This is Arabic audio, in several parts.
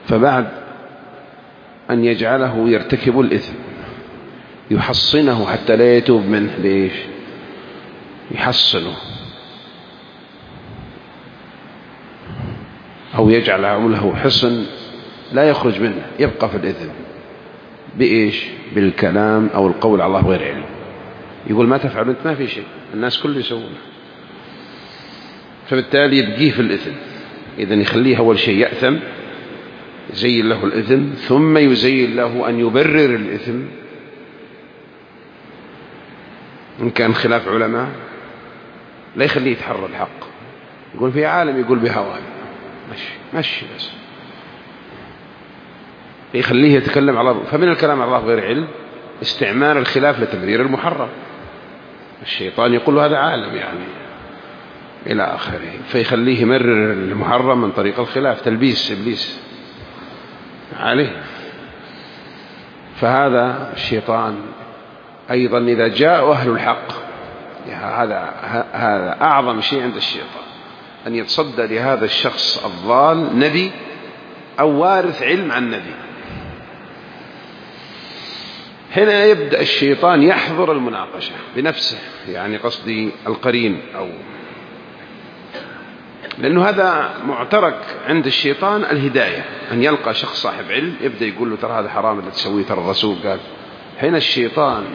فبعد أن يجعله يرتكب الإثم يحصنه حتى لا يتوب منه. ليش؟ يحصنه، أو يجعل له حصن لا يخرج منه، يبقى في الإثم. بإيش؟ بالكلام أو القول على الله بغير علم. يقول ما تفعل أنت، ما في شيء، الناس كله يسوونه، فبالتالي يبقيه في الإثم. إذن يخليه أول شيء يأثم، يزين له الإثم، ثم يزين له أن يبرر الإثم إن كان خلاف علماء، لا يخليه يتحرى الحق. يقول في عالم يقول بهواه، مشي بس، يخليه يتكلم على الله. فمن الكلام على الله غير علم استعمال الخلاف لتبرير المحرم. الشيطان يقول هذا عالم يعني إلى آخره، فيخليه يمرر المحرم من طريق الخلاف، تلبيس إبليس عليه. فهذا الشيطان أيضا إذا جاء أهل الحق، هذا أعظم شيء عند الشيطان، أن يتصدى لهذا الشخص الضال نبي أو وارث علم عن نبي. هنا يبدأ الشيطان يحضر المناقشة بنفسه، يعني قصدي القرين، أو لأنه هذا معترك عند الشيطان الهداية، أن يلقى شخص صاحب علم يبدأ يقول له ترى هذا حرام اللي تسويه، ترى الرسول قال. هنا الشيطان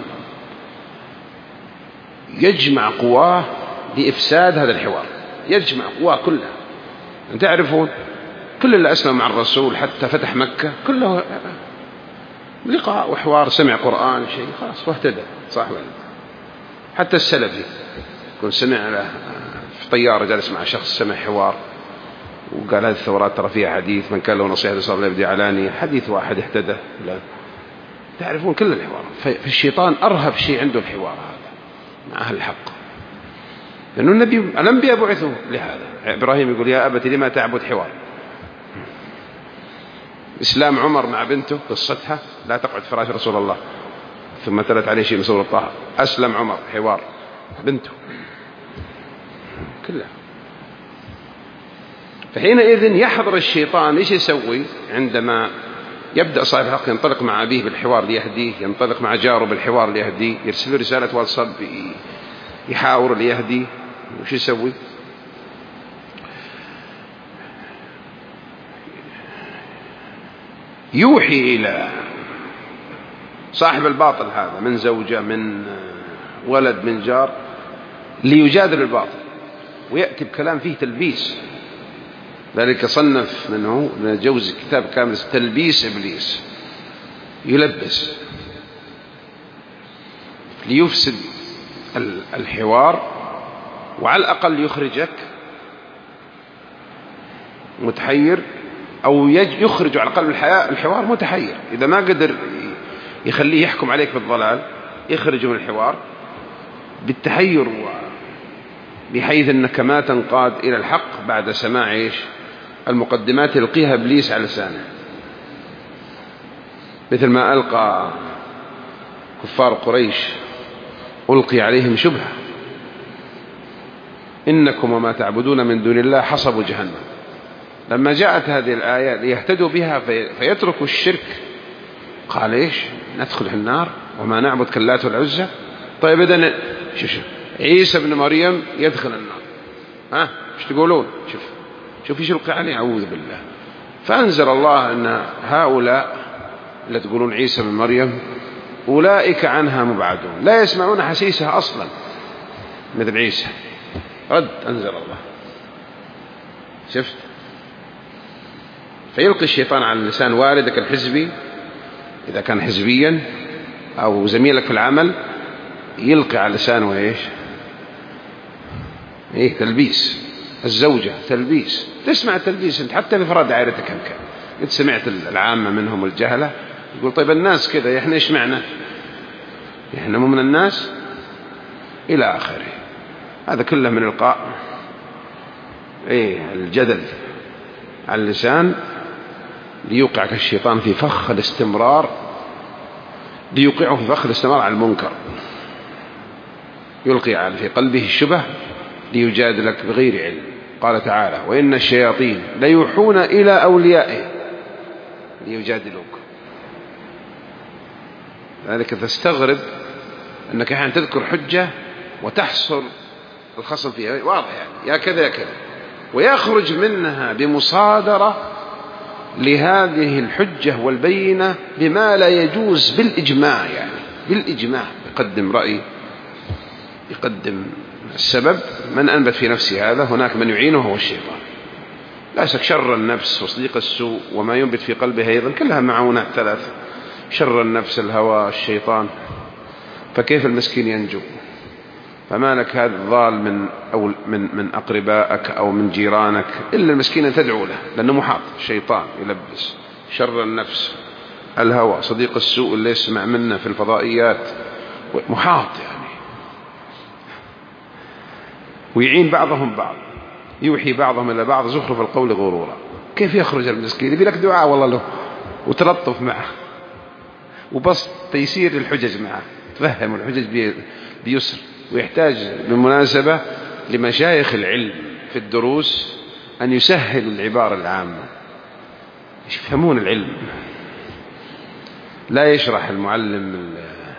يجمع قواه لإفساد هذا الحوار، يجمع قواه كلها. تعرفون كل اللي أسلم مع الرسول حتى فتح مكة كله لقاء وحوار، سمع قرآن شيء خلاص واهتدى، صح ولا؟ حتى السلفي يكون سمع له في طيارة جالس مع شخص، سمع حوار وقال هذه الثورات ترى فيها حديث من كان له نصيحة صار لا يبدي علاني، حديث واحد اهتدى. لا تعرفون كل الحوار. فالشيطان أرهب شيء عنده الحوار هذا مع أهل الحق، لأنه الأنبياء بعثوا لهذا. إبراهيم يقول يا أبت لما تعبد حوار. إسلام عمر مع بنته قصتها لا تقعد فراش رسول الله، ثم تلت عليه شيء من سورة طه، أسلم عمر حوار بنته كلها. فحينئذ يحضر الشيطان إيش يسوي عندما يبدأ صاحب الحق ينطلق مع أبيه بالحوار ليهديه، ينطلق مع جاره بالحوار ليهديه، يرسل له رسالة واتساب يحاور ليهديه. وش يسوي؟ يوحي إلى صاحب الباطل هذا من زوجة، من ولد، من جار، ليجادل الباطل، ويأتي بكلام فيه تلبيس. ذلك صنف منه جوزي كتاب كامل تلبيس إبليس، يلبس ليفسد الحوار، وعلى الأقل يخرجك متحير، أو يخرج على الأقل الحوار متحير. إذا ما قدر يخليه يحكم عليك بالضلال، يخرج من الحوار بالتحير، بحيث أنك ما تنقاد إلى الحق بعد سماع المقدمات يلقيها إبليس على لسانه، مثل ما ألقى كفار قريش، ألقي عليهم شبهة إنكم وما تعبدون من دون الله حصب جهنم. لما جاءت هذه الآية ليهتدوا بها فيتركوا الشرك، قال إيش؟ ندخل النار وما نعبد كاللات والعزى. طيب إذن عيسى بن مريم يدخل النار، ايش تقولون؟ شوف ايش يلقي عليه، أعوذ بالله. فأنزل الله أن هؤلاء اللي تقولون عيسى بن مريم أولئك عنها مبعدون، لا يسمعون حسيسها أصلا مثل عيسى. رد أنزل الله. شفت؟ فيلقي الشيطان على لسان والدك الحزبي إذا كان حزبيا، أو زميلك في العمل، يلقي على لسانه إيه تلبيس. الزوجة تلبيس، تسمع التلبيس أنت حتى بفراد دائرتك كم كان، أنت سمعت العامة منهم الجهلة، يقول طيب الناس كذا، إحنا إيش معنا؟ إحنا مو من الناس إلى آخره. هذا كله من إلقاء الجدل على اللسان، ليوقعك الشيطان في فخ الاستمرار، ليوقعه في فخ الاستمرار على المنكر، يلقي في قلبه الشبه ليجادلك بغير علم. قال تعالى وإن الشياطين ليوحون إلى أوليائهم ليجادلوك. لذلك تستغرب أنك أحيانا تذكر حجة وتحصر الخصم فيها واضح، يعني يا كذا يا كذا، ويخرج منها بمصادرة لهذه الحجة والبينة بما لا يجوز بالإجماع، يعني بالإجماع يقدم رأي، يقدم السبب. من أنبت في نفسه هذا هناك من يعينه هو الشيطان. لا شك شر النفس وصديق السوء وما ينبت في قلبه أيضا كلها معونات ثلاثة: شر النفس، الهوى، الشيطان. فكيف المسكين ينجو؟ فما لك هذا الضال من أقربائك أو من جيرانك إلا المسكين أن تدعو له، لأنه محاط، الشيطان يلبس. شر النفس، الهوى، صديق السوء اللي يسمع منه في الفضائيات، محاط يعني، ويعين بعضهم بعض، يوحي بعضهم إلى بعض زخرف القول غرورا. كيف يخرج المسكين؟ يبي لك دعاء والله له وتلطف معه وبسط تيسير الحجج معه، تفهم الحجج بيسر. ويحتاج بالمناسبة لمشايخ العلم في الدروس أن يسهلوا العبارة العامة، يفهمون العلم. لا يشرح المعلم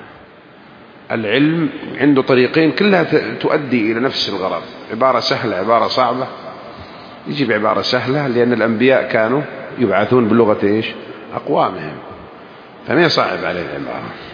العلم عنده طريقين كلها تؤدي إلى نفس الغرض، عبارة سهلة عبارة صعبة. يجيب عبارة سهلة لأن الأنبياء كانوا يبعثون بلغة أقوامهم، فما يصعب عليه العبارة.